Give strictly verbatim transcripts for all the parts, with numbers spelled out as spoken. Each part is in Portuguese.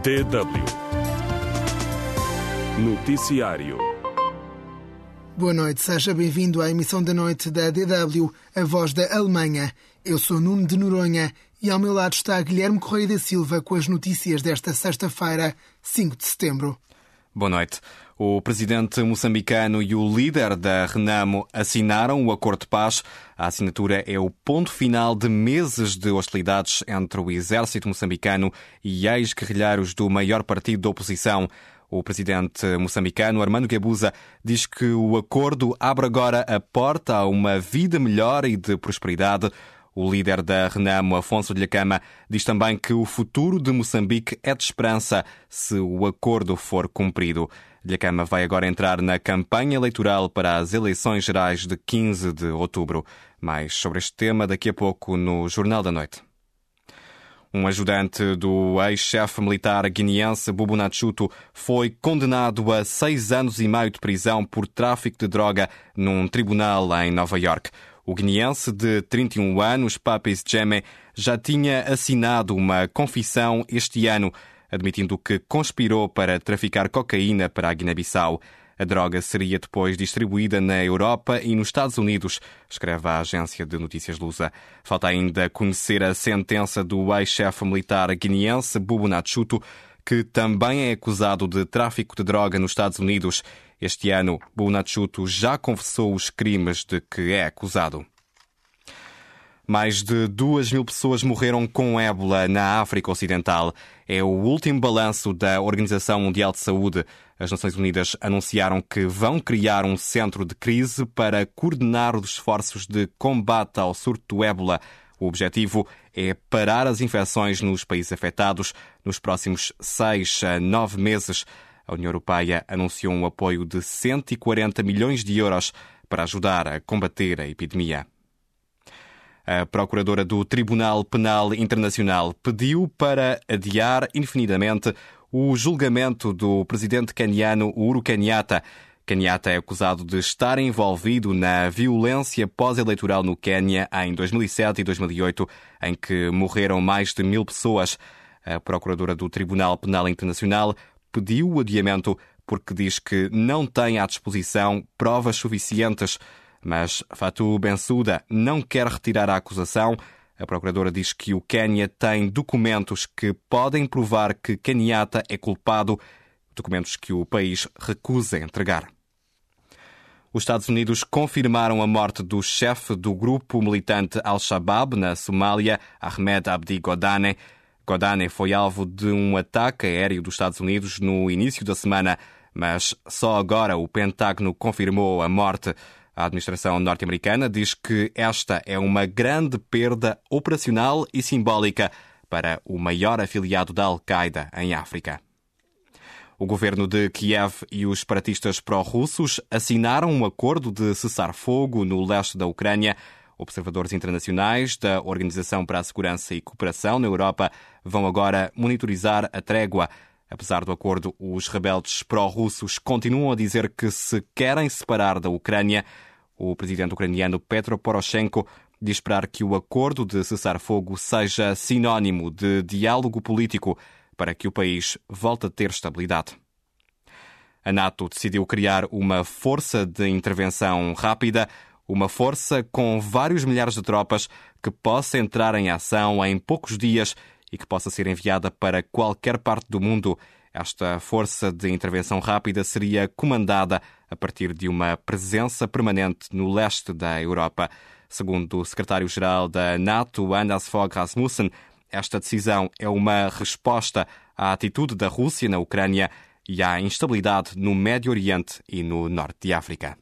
D W Noticiário. Boa noite, seja bem-vindo à emissão da noite da D W, a voz da Alemanha. Eu sou Nuno de Noronha e ao meu lado está Guilherme Correia da Silva com as notícias desta sexta-feira, cinco de setembro. Boa noite. O presidente moçambicano e o líder da Renamo assinaram o acordo de paz. A assinatura é o ponto final de meses de hostilidades entre o exército moçambicano e ex-guerrilheiros do maior partido da oposição. O presidente moçambicano, Armando Guebuza, diz que o acordo abre agora a porta a uma vida melhor e de prosperidade. O líder da Renamo, Afonso Dhlakama, diz também que o futuro de Moçambique é de esperança se o acordo for cumprido. Dhlakama vai agora entrar na campanha eleitoral para as eleições gerais de quinze de outubro. Mais sobre este tema daqui a pouco no Jornal da Noite. Um ajudante do ex-chefe militar guineense Bubu Natsuto foi condenado a seis anos e meio de prisão por tráfico de droga num tribunal em Nova Iorque. O guineense de trinta e um anos, Papis Djemé, já tinha assinado uma confissão este ano, admitindo que conspirou para traficar cocaína para a Guiné-Bissau. A droga seria depois distribuída na Europa e nos Estados Unidos, escreve a agência de notícias Lusa. Falta ainda conhecer a sentença do ex-chefe militar guineense Bubu Natsuto, que também é acusado de tráfico de droga nos Estados Unidos. Este ano, Bubu Natsuto já confessou os crimes de que é acusado. Mais de duas mil pessoas morreram com ébola na África Ocidental. É o último balanço da Organização Mundial de Saúde. As Nações Unidas anunciaram que vão criar um centro de crise para coordenar os esforços de combate ao surto do ébola. O objetivo é parar as infecções nos países afetados nos próximos seis a nove meses. A União Europeia anunciou um apoio de cento e quarenta milhões de euros para ajudar a combater a epidemia. A procuradora do Tribunal Penal Internacional pediu para adiar indefinidamente o julgamento do presidente queniano Uhuru Kenyatta. Kenyatta é acusado de estar envolvido na violência pós-eleitoral no Quênia em dois mil e sete e dois mil e oito, em que morreram mais de mil pessoas. A procuradora do Tribunal Penal Internacional pediu o adiamento porque diz que não tem à disposição provas suficientes. Mas Fatou Bensouda não quer retirar a acusação. A procuradora diz que o Quênia tem documentos que podem provar que Kenyatta é culpado, documentos que o país recusa entregar. Os Estados Unidos confirmaram a morte do chefe do grupo militante Al-Shabaab na Somália, Ahmed Abdi Godane. Godane foi alvo de um ataque aéreo dos Estados Unidos no início da semana, mas só agora o Pentágono confirmou a morte. A administração norte-americana diz que esta é uma grande perda operacional e simbólica para o maior afiliado da Al-Qaeda em África. O governo de Kiev e os separatistas pró-russos assinaram um acordo de cessar-fogo no leste da Ucrânia. Observadores internacionais da Organização para a Segurança e Cooperação na Europa vão agora monitorizar a trégua. Apesar do acordo, os rebeldes pró-russos continuam a dizer que se querem separar da Ucrânia. O presidente ucraniano Petro Poroshenko diz esperar que o acordo de cessar-fogo seja sinónimo de diálogo político para que o país volte a ter estabilidade. A NATO decidiu criar uma força de intervenção rápida, uma força com vários milhares de tropas que possa entrar em ação em poucos dias e que possa ser enviada para qualquer parte do mundo. Esta força de intervenção rápida seria comandada a partir de uma presença permanente no leste da Europa. Segundo o secretário-geral da NATO, Anders Fogh Rasmussen, esta decisão é uma resposta à atitude da Rússia na Ucrânia e à instabilidade no Médio Oriente e no Norte de África.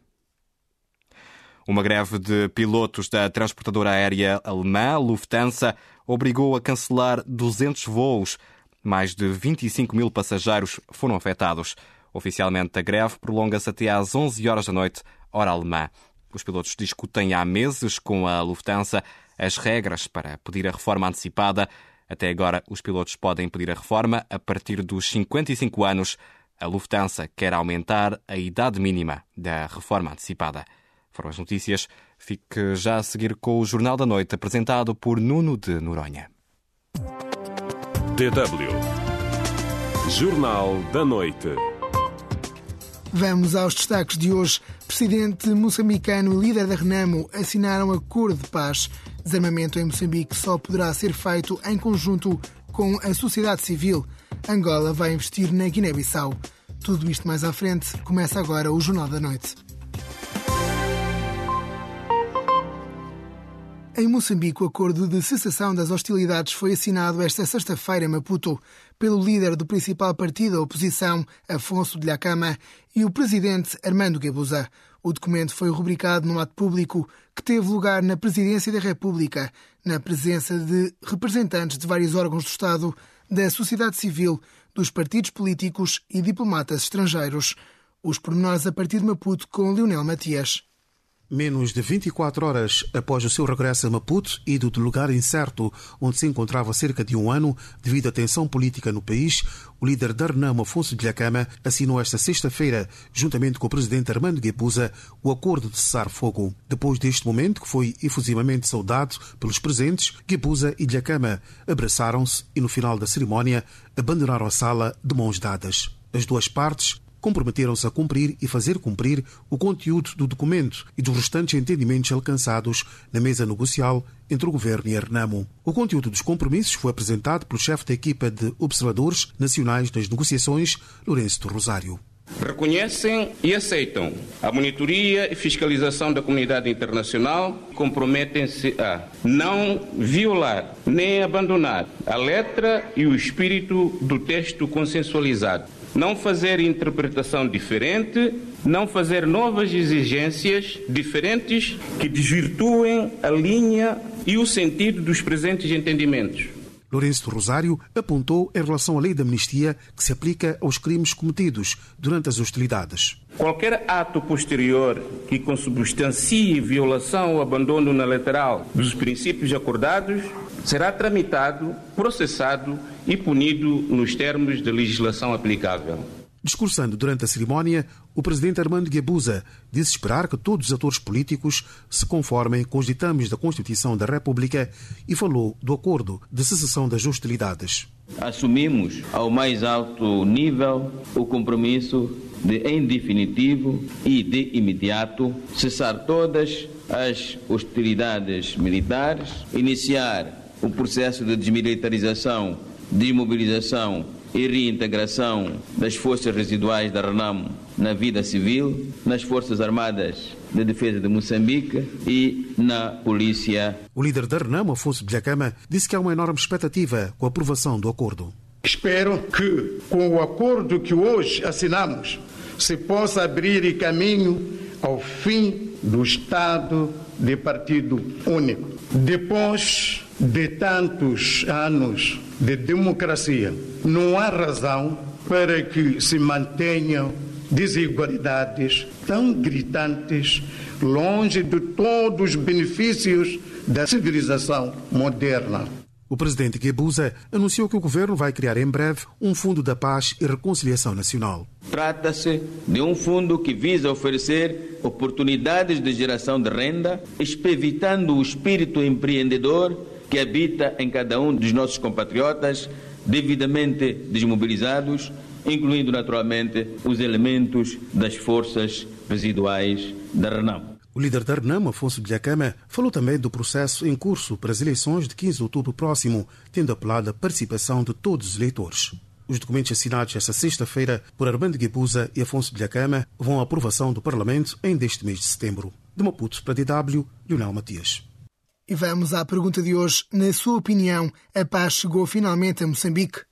Uma greve de pilotos da transportadora aérea alemã Lufthansa obrigou a cancelar duzentos voos. Mais de vinte e cinco mil passageiros foram afetados. Oficialmente, a greve prolonga-se até às onze horas da noite, hora alemã. Os pilotos discutem há meses com a Lufthansa as regras para pedir a reforma antecipada. Até agora, os pilotos podem pedir a reforma a partir dos cinquenta e cinco anos. A Lufthansa quer aumentar a idade mínima da reforma antecipada. Foram as notícias. Fique já a seguir com o Jornal da Noite, apresentado por Nuno de Noronha. D W Jornal da Noite. Vamos aos destaques de hoje. Presidente moçambicano e líder da Renamo assinaram acordo de paz. Desarmamento em Moçambique só poderá ser feito em conjunto com a sociedade civil. Angola vai investir na Guiné-Bissau. Tudo isto mais à frente. Começa agora o Jornal da Noite. Em Moçambique, o acordo de cessação das hostilidades foi assinado esta sexta-feira em Maputo pelo líder do principal partido da oposição, Afonso Dhlakama, e o presidente Armando Guebuza. O documento foi rubricado num ato público que teve lugar na Presidência da República, na presença de representantes de vários órgãos do Estado, da sociedade civil, dos partidos políticos e diplomatas estrangeiros. Os pormenores a partir de Maputo com Leonel Matias. Menos de vinte e quatro horas após o seu regresso a Maputo, ido de lugar incerto onde se encontrava há cerca de um ano devido à tensão política no país, o líder da Renamo, Afonso Dhlakama, assinou esta sexta-feira, juntamente com o presidente Armando Guebuza, o acordo de cessar-fogo. Depois deste momento, que foi efusivamente saudado pelos presentes, Guebuza e Dhlakama abraçaram-se e, no final da cerimónia, abandonaram a sala de mãos dadas. As duas partes comprometeram-se a cumprir e fazer cumprir o conteúdo do documento e dos restantes entendimentos alcançados na mesa negocial entre o governo e a Renamo. O conteúdo dos compromissos foi apresentado pelo chefe da equipa de observadores nacionais das negociações, Lourenço do Rosário. Reconhecem e aceitam a monitoria e fiscalização da comunidade internacional, comprometem-se a não violar nem abandonar a letra e o espírito do texto consensualizado, não fazer interpretação diferente, não fazer novas exigências diferentes que desvirtuem a linha e o sentido dos presentes entendimentos. Lourenço do Rosário apontou em relação à lei da amnistia que se aplica aos crimes cometidos durante as hostilidades. Qualquer ato posterior que consubstancie violação ou abandono unilateral dos princípios acordados será tramitado, processado e punido nos termos da legislação aplicável. Discursando durante a cerimónia, o presidente Armando Guebuza disse esperar que todos os atores políticos se conformem com os ditames da Constituição da República e falou do acordo de cessação das hostilidades. Assumimos ao mais alto nível o compromisso de, em definitivo e de imediato, cessar todas as hostilidades militares, iniciar o processo de desmilitarização, desmobilização e reintegração das forças residuais da Renamo na vida civil, nas Forças Armadas de Defesa de Moçambique e na Polícia. O líder da Renamo, Afonso Dhlakama, disse que há uma enorme expectativa com a aprovação do acordo. Espero que, com o acordo que hoje assinamos, se possa abrir caminho ao fim do Estado de partido único. Depois de tantos anos de democracia, não há razão para que se mantenham desigualdades tão gritantes, longe de todos os benefícios da civilização moderna. O presidente Guebuza anunciou que o governo vai criar em breve um Fundo da Paz e Reconciliação Nacional. Trata-se de um fundo que visa oferecer oportunidades de geração de renda, evitando o espírito empreendedor que habita em cada um dos nossos compatriotas devidamente desmobilizados, incluindo naturalmente os elementos das forças residuais da Renamo. O líder da Renamo, Afonso Dhlakama, falou também do processo em curso para as eleições de quinze de outubro próximo, tendo apelado à participação de todos os eleitores. Os documentos assinados esta sexta-feira por Armando Guebuza e Afonso Dhlakama vão à aprovação do Parlamento ainda este mês de setembro. De Maputo para a D W, Leonel Matias. E vamos à pergunta de hoje. Na sua opinião, a paz chegou finalmente a Moçambique?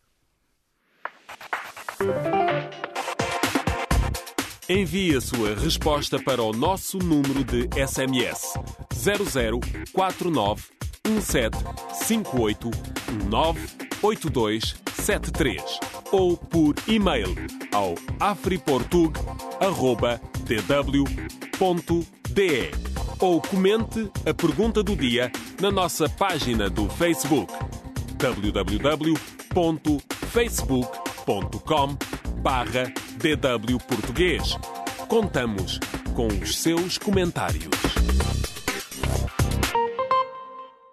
Envie a sua resposta para o nosso número de S M S zero zero quatro nove um sete cinco oito nove oito dois sete três ou por e-mail ao afriportug arroba d w ponto d e ou comente a pergunta do dia na nossa página do Facebook w w w ponto facebook ponto com barra D W Português. Contamos com os seus comentários.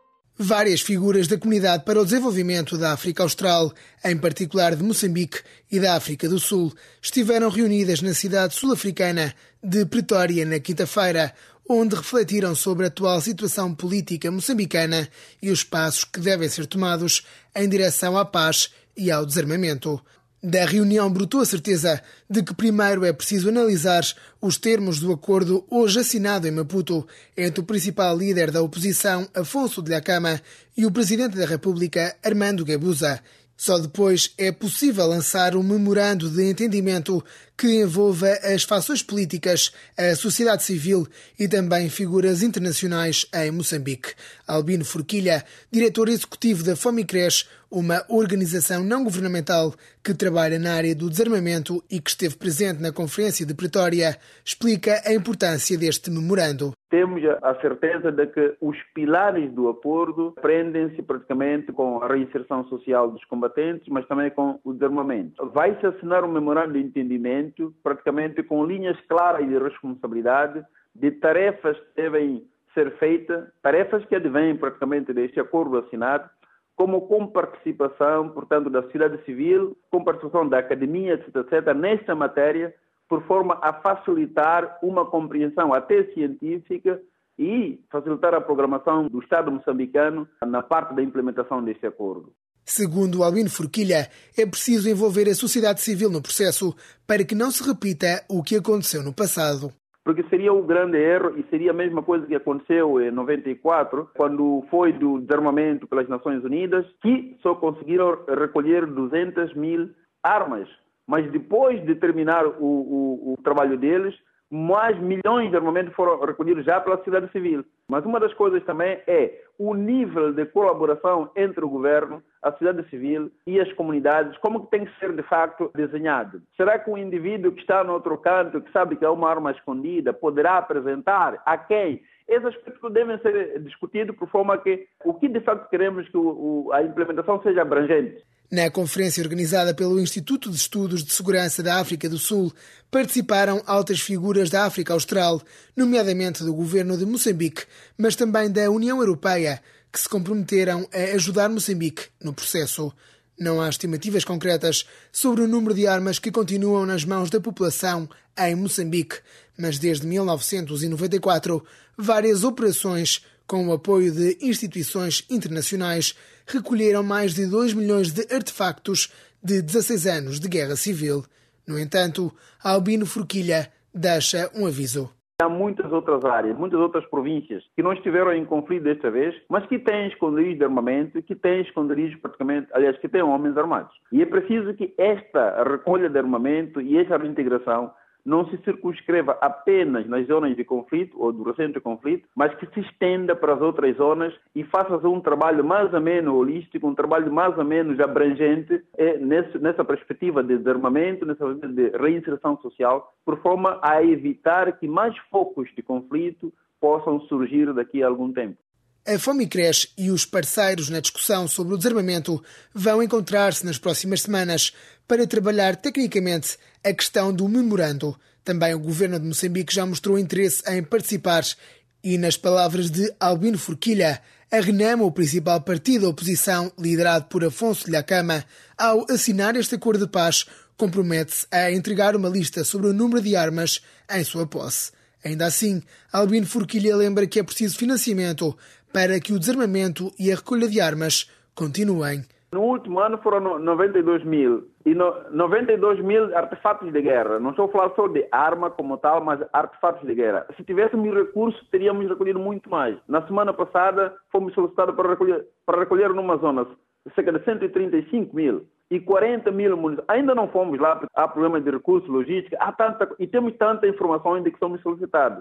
Várias figuras da Comunidade para o Desenvolvimento da África Austral, em particular de Moçambique e da África do Sul, estiveram reunidas na cidade sul-africana de Pretória na quinta-feira, onde refletiram sobre a atual situação política moçambicana e os passos que devem ser tomados em direção à paz e ao desarmamento. Da reunião brotou a certeza de que primeiro é preciso analisar os termos do acordo hoje assinado em Maputo entre o principal líder da oposição, Afonso Dhlakama, e o Presidente da República, Armando Guebuza. Só depois é possível lançar um memorando de entendimento que envolva as fações políticas, a sociedade civil e também figuras internacionais em Moçambique. Albino Forquilha, diretor executivo da FOMICRES, uma organização não governamental que trabalha na área do desarmamento e que esteve presente na Conferência de Pretória, explica a importância deste memorando. Temos a certeza de que os pilares do acordo prendem-se praticamente com a reinserção social dos combatentes, mas também com o desarmamento. Vai-se assinar um memorando de entendimento praticamente com linhas claras de responsabilidade, de tarefas que devem ser feitas, tarefas que advêm praticamente deste acordo assinado, como com participação, portanto, da sociedade civil, com participação da academia, etc, etcétera, nesta matéria, por forma a facilitar uma compreensão até científica e facilitar a programação do Estado moçambicano na parte da implementação deste acordo. Segundo Albino Forquilha, é preciso envolver a sociedade civil no processo para que não se repita o que aconteceu no passado. Porque seria um grande erro e seria a mesma coisa que aconteceu em noventa e quatro, quando foi do desarmamento pelas Nações Unidas, que só conseguiram recolher duzentas mil armas. Mas depois de terminar o, o, o trabalho deles, mais milhões de armamentos foram recolhidos já pela sociedade civil. Mas uma das coisas também é o nível de colaboração entre o governo, a sociedade civil e as comunidades, como que tem que ser de facto desenhado. Será que o indivíduo que está no outro canto, que sabe que é uma arma escondida, poderá apresentar a quem? Esses aspectos devem ser discutidos por forma que o que de facto queremos que o, o, a implementação seja abrangente. Na conferência organizada pelo Instituto de Estudos de Segurança da África do Sul, participaram altas figuras da África Austral, nomeadamente do governo de Moçambique, mas também da União Europeia, que se comprometeram a ajudar Moçambique no processo. Não há estimativas concretas sobre o número de armas que continuam nas mãos da população em Moçambique, mas desde mil novecentos e noventa e quatro, várias operações com o apoio de instituições internacionais, recolheram mais de dois milhões de artefactos de dezasseis anos de guerra civil. No entanto, Albino Forquilha deixa um aviso. Há muitas outras áreas, muitas outras províncias que não estiveram em conflito desta vez, mas que têm esconderijos de armamento, que têm esconderijos praticamente, aliás, que têm homens armados. E é preciso que esta recolha de armamento e esta reintegração não se circunscreva apenas nas zonas de conflito ou do recente conflito, mas que se estenda para as outras zonas e faça um trabalho mais ou menos holístico, um trabalho mais ou menos abrangente é, nesse, nessa perspectiva de desarmamento, nessa perspectiva de reinserção social, por forma a evitar que mais focos de conflito possam surgir daqui a algum tempo. A FOMICRES e os parceiros na discussão sobre o desarmamento vão encontrar-se nas próximas semanas para trabalhar tecnicamente a questão do memorando. Também o governo de Moçambique já mostrou interesse em participar e, nas palavras de Albino Forquilha, a RENAMO, o principal partido da oposição liderado por Afonso Dhlakama, ao assinar este acordo de paz, compromete-se a entregar uma lista sobre o número de armas em sua posse. Ainda assim, Albino Forquilha lembra que é preciso financiamento para que o desarmamento e a recolha de armas continuem. No último ano foram noventa e dois mil, e no, noventa e dois mil artefatos de guerra. Não estou a falar só de arma como tal, mas artefatos de guerra. Se tivéssemos recursos, teríamos recolhido muito mais. Na semana passada, fomos solicitados para recolher, para recolher numa zona cerca de cento e trinta e cinco mil e quarenta mil munições. Ainda não fomos lá, porque há problemas de recursos, logística, há tanta, e temos tanta informação ainda que somos solicitados.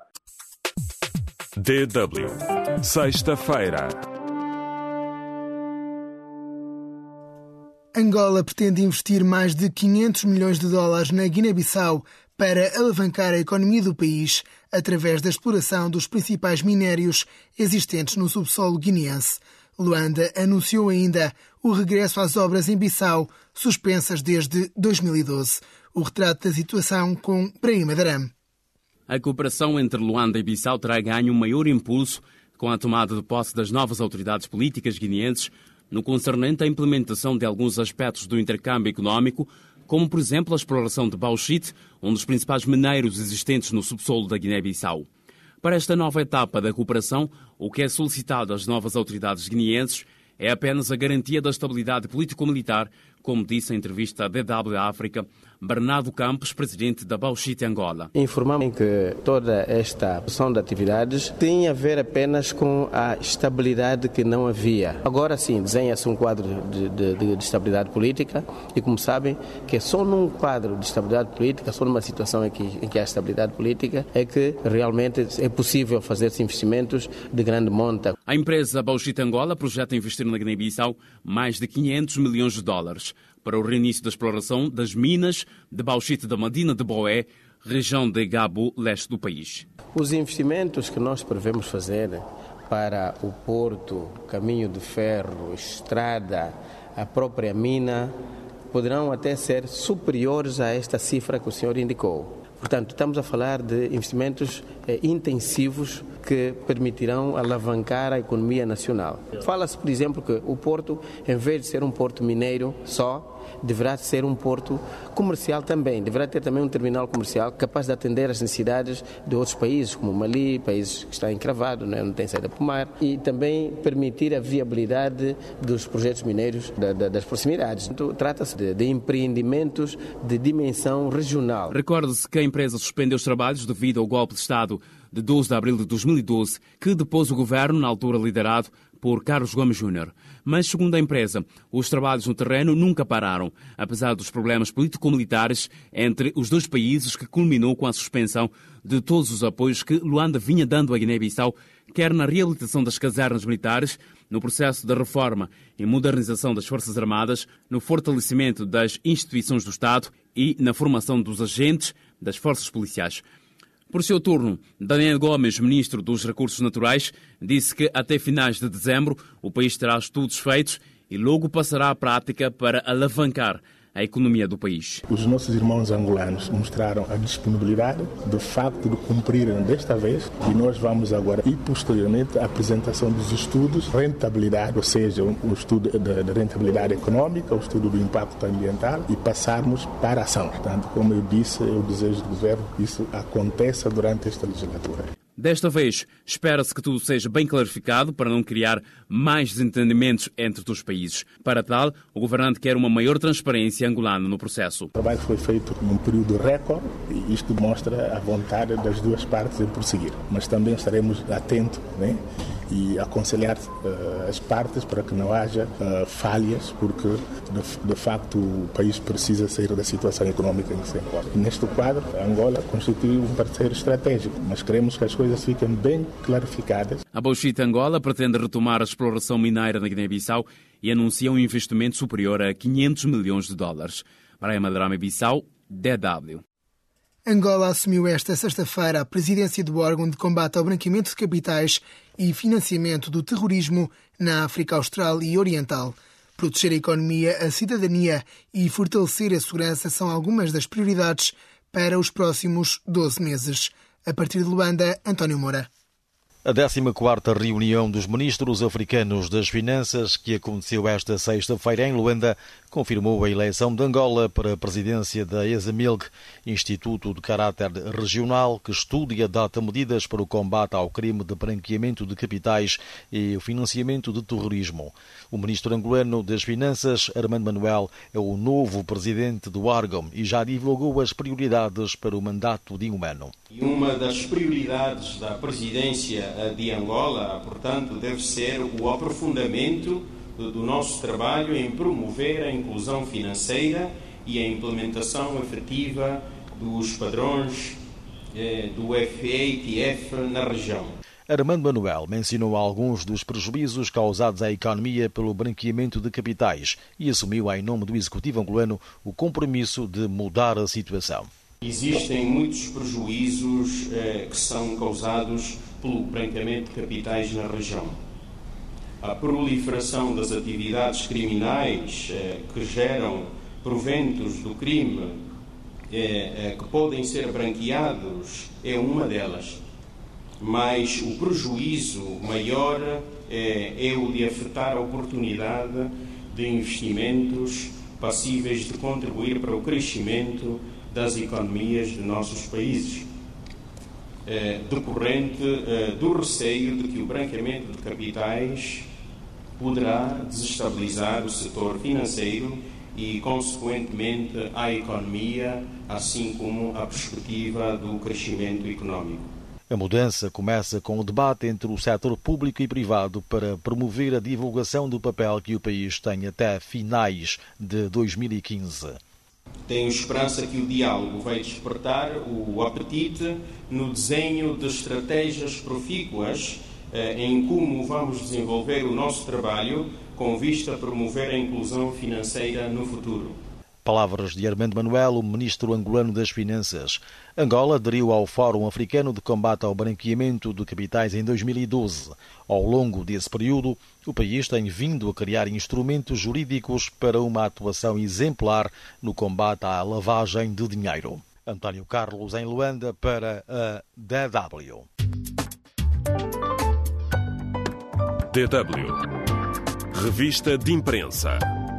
D W, sexta-feira. Angola pretende investir mais de quinhentos milhões de dólares na Guiné-Bissau para alavancar a economia do país através da exploração dos principais minérios existentes no subsolo guineense. Luanda anunciou ainda o regresso às obras em Bissau, suspensas desde dois mil e doze. O retrato da situação com Brahim Adaram. A cooperação entre Luanda e Bissau terá ganho um maior impulso com a tomada de posse das novas autoridades políticas guineenses no concernente à implementação de alguns aspectos do intercâmbio económico, como, por exemplo, a exploração de bauxite, um dos principais minérios existentes no subsolo da Guiné-Bissau. Para esta nova etapa da cooperação, o que é solicitado às novas autoridades guineenses é apenas a garantia da estabilidade político-militar, como disse em entrevista à D W África Bernardo Campos, presidente da Bauxite Angola. Informamos que toda esta opção de atividades tem a ver apenas com a estabilidade que não havia. Agora sim, desenha-se um quadro de, de, de estabilidade política e, como sabem, que é só num quadro de estabilidade política, só numa situação em que, em que há estabilidade política, é que realmente é possível fazer-se investimentos de grande monta. A empresa Bauxite Angola projeta investir na Guiné-Bissau mais de quinhentos milhões de dólares para o reinício da exploração das minas de bauxite da Medina de Boé, região de Gabo, leste do país. Os investimentos que nós prevemos fazer para o porto, caminho de ferro, estrada, a própria mina, poderão até ser superiores a esta cifra que o senhor indicou. Portanto, estamos a falar de investimentos eh, intensivos que permitirão alavancar a economia nacional. Fala-se, por exemplo, que o porto, em vez de ser um porto mineiro só, deverá ser um porto comercial também. Deverá ter também um terminal comercial capaz de atender às necessidades de outros países, como o Mali, países que estão encravados, não, é? não tem saída para o mar, e também permitir a viabilidade dos projetos mineiros da, da, das proximidades. Então, trata-se de, de empreendimentos de dimensão regional. Recorde-se que a empresa suspendeu os trabalhos devido ao golpe de Estado de doze de abril de dois mil e doze, que depôs o governo, na altura liderado por Carlos Gomes Júnior. Mas, segundo a empresa, os trabalhos no terreno nunca pararam, apesar dos problemas político-militares entre os dois países, que culminou com a suspensão de todos os apoios que Luanda vinha dando à Guiné-Bissau, quer na reabilitação das casernas militares, no processo de reforma e modernização das Forças Armadas, no fortalecimento das instituições do Estado e na formação dos agentes das forças policiais. Por seu turno, Daniel Gomes, ministro dos Recursos Naturais, disse que até finais de dezembro o país terá estudos feitos e logo passará à prática para alavancar a economia do país. Os nossos irmãos angolanos mostraram a disponibilidade de facto de cumprirem desta vez e nós vamos agora e posteriormente a apresentação dos estudos de rentabilidade, ou seja, o estudo da rentabilidade econômica, o estudo do impacto ambiental e passarmos para a ação. Portanto, como eu disse, eu desejo do governo que isso aconteça durante esta legislatura. Desta vez, espera-se que tudo seja bem clarificado para não criar mais desentendimentos entre os países. Para tal, o governante quer uma maior transparência angolana no processo. O trabalho foi feito num período recorde e isto mostra a vontade das duas partes em prosseguir. Mas também estaremos atentos, né, e aconselhar uh, as partes para que não haja uh, falhas, porque de, de facto o país precisa sair da situação econômica em que se encontra. Neste quadro, a Angola constitui um parceiro estratégico, mas queremos que as coisas fiquem bem clarificadas. A Bauxite Angola pretende retomar a exploração mineira na Guiné-Bissau e anuncia um investimento superior a quinhentos milhões de dólares. Para a Madrama-Bissau, D W. Angola assumiu esta sexta-feira a presidência do órgão de combate ao branqueamento de capitais e financiamento do terrorismo na África Austral e Oriental. Proteger a economia, a cidadania e fortalecer a segurança são algumas das prioridades para os próximos doze meses. A partir de Luanda, António Moura. A décima quarta reunião dos ministros africanos das Finanças, que aconteceu esta sexta-feira em Luanda, confirmou a eleição de Angola para a presidência da ESAMILG, Instituto de Caráter Regional, que estuda e adota medidas para o combate ao crime de branqueamento de capitais e o financiamento de terrorismo. O ministro angolano das Finanças, Armando Manuel, é o novo presidente do órgão e já divulgou as prioridades para o mandato de um ano. E uma das prioridades da presidência de Angola, portanto, deve ser o aprofundamento do nosso trabalho em promover a inclusão financeira e a implementação efetiva dos padrões eh, do F A T F na região. Armando Manuel mencionou alguns dos prejuízos causados à economia pelo branqueamento de capitais e assumiu, em nome do Executivo angolano, o compromisso de mudar a situação. Existem muitos prejuízos eh, que são causados pelo branqueamento de capitais na região. A proliferação das atividades criminais eh, que geram proventos do crime eh, eh, que podem ser branqueados é uma delas. mas o prejuízo maior é, é o de afetar a oportunidade de investimentos passíveis de contribuir para o crescimento das economias de nossos países, é, decorrente é, do receio de que o branqueamento de capitais poderá desestabilizar o setor financeiro e, consequentemente, a economia, assim como a perspectiva do crescimento económico. A mudança começa com o debate entre o setor público e privado para promover a divulgação do papel que o país tem até finais de dois mil e quinze. Tenho esperança que o diálogo vai despertar o apetite no desenho de estratégias profícuas eh, em como vamos desenvolver o nosso trabalho com vista a promover a inclusão financeira no futuro. Palavras de Armando Manuel, o ministro angolano das Finanças. Angola aderiu ao Fórum Africano de Combate ao Branqueamento de Capitais em dois mil e doze. Ao longo desse período, o país tem vindo a criar instrumentos jurídicos para uma atuação exemplar no combate à lavagem de dinheiro. António Carlos, em Luanda, para a D W. D W. Revista de Imprensa.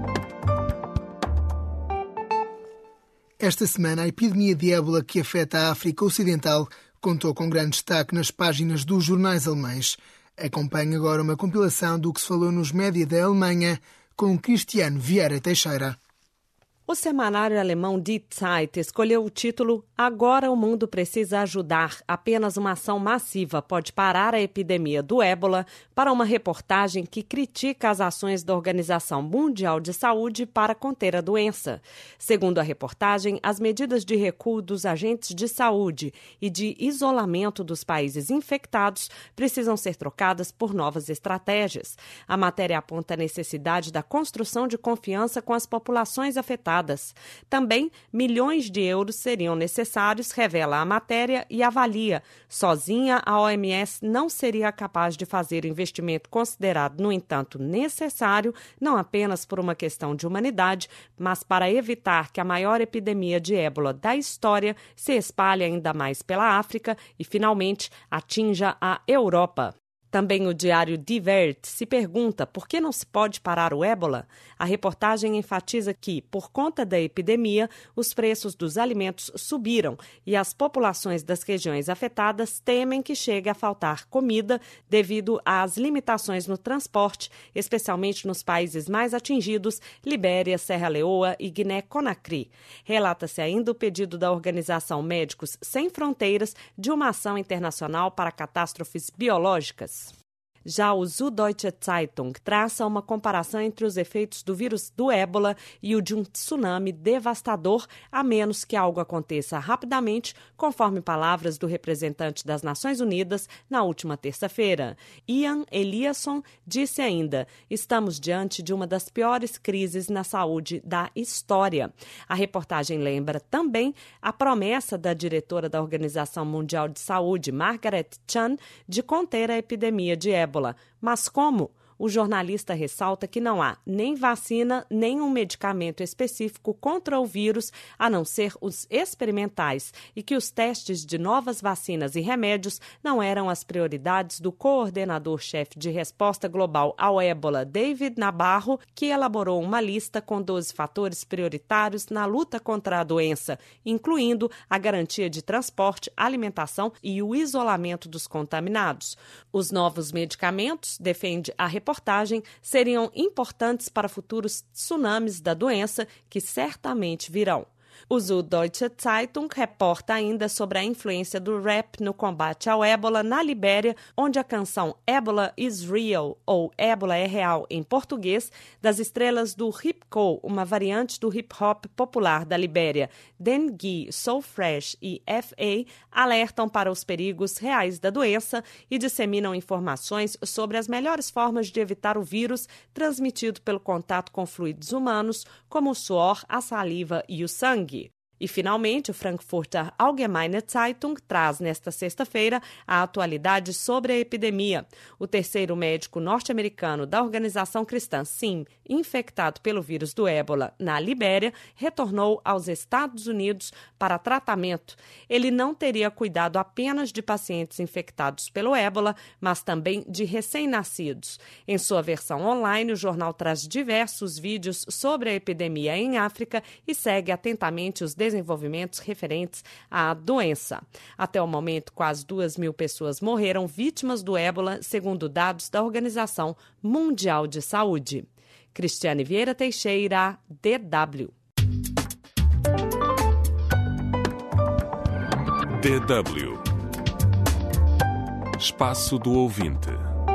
Esta semana, a epidemia de ébola que afeta a África Ocidental contou com grande destaque nas páginas dos jornais alemães. Acompanhe agora uma compilação do que se falou nos média da Alemanha com Cristiano Vieira Teixeira. O semanário alemão Die Zeit escolheu o título Agora o mundo precisa ajudar. Apenas uma ação massiva pode parar a epidemia do ébola, para uma reportagem que critica as ações da Organização Mundial de Saúde para conter a doença. Segundo a reportagem, as medidas de recuo dos agentes de saúde e de isolamento dos países infectados precisam ser trocadas por novas estratégias. A matéria aponta a necessidade da construção de confiança com as populações afetadas. Também, milhões de euros seriam necessários, revela a matéria e avalia. Sozinha, a O M S não seria capaz de fazer o investimento considerado, no entanto, necessário, não apenas por uma questão de humanidade, mas para evitar que a maior epidemia de ébola da história se espalhe ainda mais pela África e, finalmente, atinja a Europa. Também o diário Die Welt se pergunta por que não se pode parar o ébola. A reportagem enfatiza que, por conta da epidemia, os preços dos alimentos subiram e as populações das regiões afetadas temem que chegue a faltar comida devido às limitações no transporte, especialmente nos países mais atingidos, Libéria, Serra Leoa e Guiné-Conakry. Relata-se ainda o pedido da Organização Médicos Sem Fronteiras de uma ação internacional para catástrofes biológicas. Já o Süddeutsche Zeitung traça uma comparação entre os efeitos do vírus do ébola e o de um tsunami devastador, a menos que algo aconteça rapidamente, conforme palavras do representante das Nações Unidas na última terça-feira. Ian Eliasson disse ainda: estamos diante de uma das piores crises na saúde da história. A reportagem lembra também a promessa da diretora da Organização Mundial de Saúde, Margaret Chan, de conter a epidemia de ébola. Mas como? O jornalista ressalta que não há nem vacina, nem um medicamento específico contra o vírus, a não ser os experimentais, e que os testes de novas vacinas e remédios não eram as prioridades do coordenador-chefe de resposta global ao ébola, David Nabarro, que elaborou uma lista com doze fatores prioritários na luta contra a doença, incluindo a garantia de transporte, alimentação e o isolamento dos contaminados. Os novos medicamentos, defende a reportagem, seriam importantes para futuros tsunamis da doença que certamente virão. O Süddeutsche Zeitung reporta ainda sobre a influência do rap no combate ao ébola na Libéria, onde a canção Ebola is Real, ou Ébola é Real em português, das estrelas do hip-hop, uma variante do hip-hop popular da Libéria, Dengue, Soul Fresh e F A, alertam para os perigos reais da doença e disseminam informações sobre as melhores formas de evitar o vírus transmitido pelo contato com fluidos humanos, como o suor, a saliva e o sangue. E, finalmente, o Frankfurter Allgemeine Zeitung traz nesta sexta-feira a atualidade sobre a epidemia. O terceiro médico norte-americano da organização cristã S I M, infectado pelo vírus do ébola na Libéria, retornou aos Estados Unidos para tratamento. Ele não teria cuidado apenas de pacientes infectados pelo ébola, mas também de recém-nascidos. Em sua versão online, o jornal traz diversos vídeos sobre a epidemia em África e segue atentamente os desenvolvimentos referentes à doença. Até o momento, quase duas mil pessoas morreram vítimas do ébola, segundo dados da Organização Mundial de Saúde. Cristiane Vieira Teixeira, D W. D W. Espaço do Ouvinte.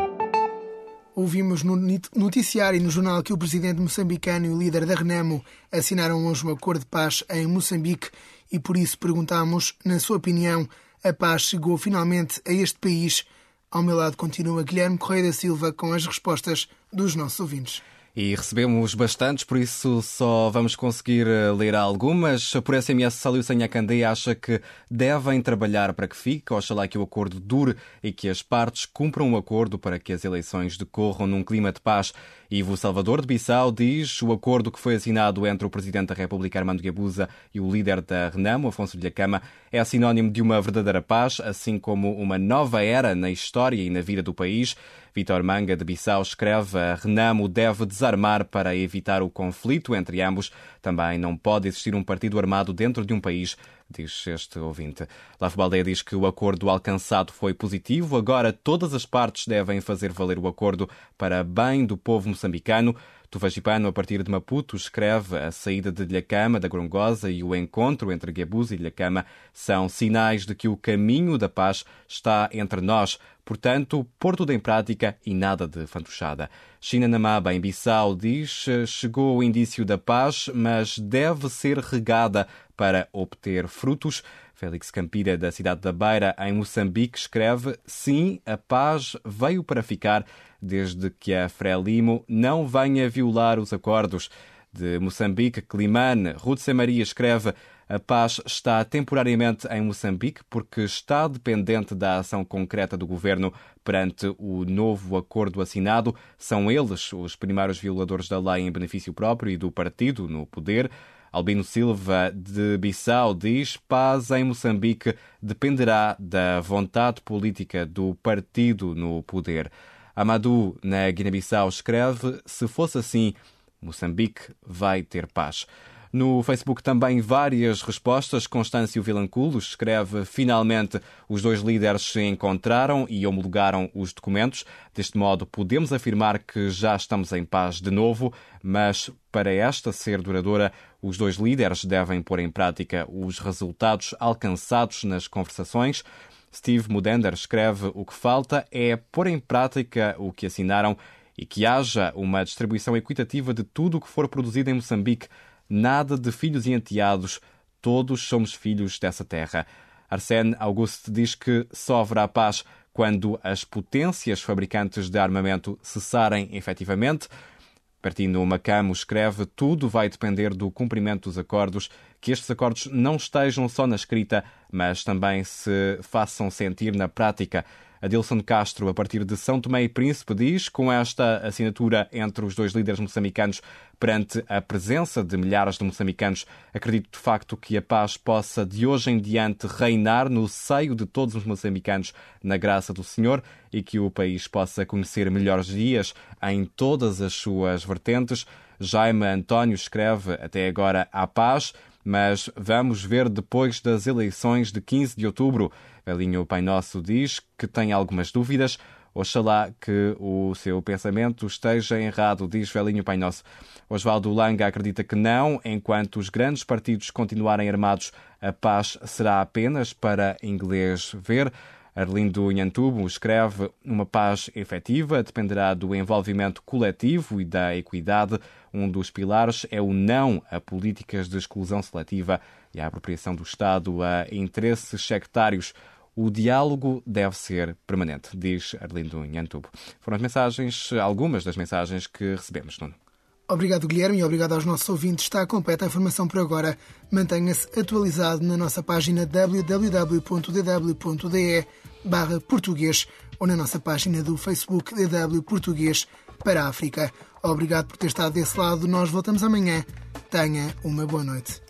Ouvimos no noticiário e no jornal que o presidente moçambicano e o líder da Renamo assinaram hoje um acordo de paz em Moçambique e por isso perguntamos, na sua opinião, a paz chegou finalmente a este país? Ao meu lado continua Guilherme Correia da Silva com as respostas dos nossos ouvintes. E recebemos bastantes, por isso só vamos conseguir ler algumas. Por S M S, Salio Senha Candeia acha que devem trabalhar para que fique. Oxalá que o acordo dure e que as partes cumpram um acordo para que as eleições decorram num clima de paz. Ivo Salvador de Bissau diz o acordo que foi assinado entre o Presidente da República, Armando Guebuza, e o líder da Renamo, Afonso Dhlakama, é sinónimo de uma verdadeira paz, assim como uma nova era na história e na vida do país. Vítor Manga de Bissau escreve: a Renamo deve desarmar para evitar o conflito entre ambos. Também não pode existir um partido armado dentro de um país, diz este ouvinte. Lavo Baldeia diz que o acordo alcançado foi positivo. Agora todas as partes devem fazer valer o acordo para bem do povo moçambicano. Tuvagipano, a partir de Maputo, escreve: a saída de Dhlakama da Grongosa e o encontro entre Guebuza e Dhlakama são sinais de que o caminho da paz está entre nós. Portanto, pôr tudo em prática e nada de fantochada. China Namaba, em Bissau, diz: chegou o indício da paz, mas deve ser regada para obter frutos. Félix Campira, da cidade da Beira, em Moçambique, escreve: sim, a paz veio para ficar, desde que a Frelimo não venha violar os acordos. De Moçambique, Climane, Ruth C. Maria, escreve: a paz está temporariamente em Moçambique porque está dependente da ação concreta do governo perante o novo acordo assinado. São eles os primeiros violadores da lei em benefício próprio e do partido no poder. Albino Silva, de Bissau, diz: paz em Moçambique dependerá da vontade política do partido no poder. Amadou, na Guiné-Bissau, escreve: se fosse assim, Moçambique vai ter paz. No Facebook também várias respostas. Constâncio Vilanculos escreve: finalmente os dois líderes se encontraram e homologaram os documentos. Deste modo podemos afirmar que já estamos em paz de novo, mas para esta ser duradoura, os dois líderes devem pôr em prática os resultados alcançados nas conversações. Steve Mudender escreve: o que falta é pôr em prática o que assinaram e que haja uma distribuição equitativa de tudo o que for produzido em Moçambique. Nada de filhos e enteados, todos somos filhos dessa terra. Arsène Auguste diz que só haverá paz quando as potências fabricantes de armamento cessarem efetivamente. Bertino Macamo escreve: tudo vai depender do cumprimento dos acordos, que estes acordos não estejam só na escrita, mas também se façam sentir na prática. Adilson Castro, a partir de São Tomé e Príncipe, diz: com esta assinatura entre os dois líderes moçambicanos, perante a presença de milhares de moçambicanos, acredito de facto que a paz possa de hoje em diante reinar no seio de todos os moçambicanos, na graça do Senhor, e que o país possa conhecer melhores dias em todas as suas vertentes. Jaime António escreve: até agora há paz, mas vamos ver depois das eleições de quinze de outubro. Velhinho Pai Nosso diz que tem algumas dúvidas. Oxalá que o seu pensamento esteja errado, diz Velhinho Pai Nosso. Osvaldo Langa acredita que não. Enquanto os grandes partidos continuarem armados, a paz será apenas para inglês ver. Arlindo Nhantubo escreve: uma paz efetiva dependerá do envolvimento coletivo e da equidade. Um dos pilares é o não a políticas de exclusão seletiva e a apropriação do Estado a interesses sectários. O diálogo deve ser permanente, diz Arlindo Nhantubo. Foram as mensagens, algumas das mensagens que recebemos, Nuno. Obrigado, Guilherme, e obrigado aos nossos ouvintes. Está completa a informação por agora. Mantenha-se atualizado na nossa página w w w ponto d w ponto d e barra português ou na nossa página do Facebook D W Português para a África. Obrigado por ter estado desse lado. Nós voltamos amanhã. Tenha uma boa noite.